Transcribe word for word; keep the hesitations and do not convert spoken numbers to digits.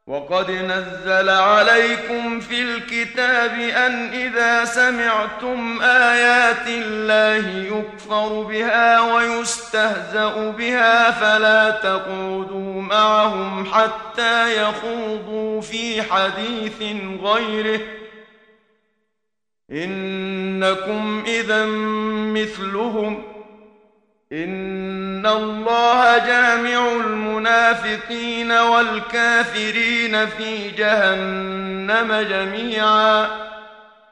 وقد نزل عليكم في الكتاب أن إذا سمعتم آيات الله يكفر بها ويستهزأ بها فلا تقعدوا معهم حتى يخوضوا في حديث غيره، إنكم إذا مثلهم، إن الله جامع المنافقين والكافرين في جهنم جميعا.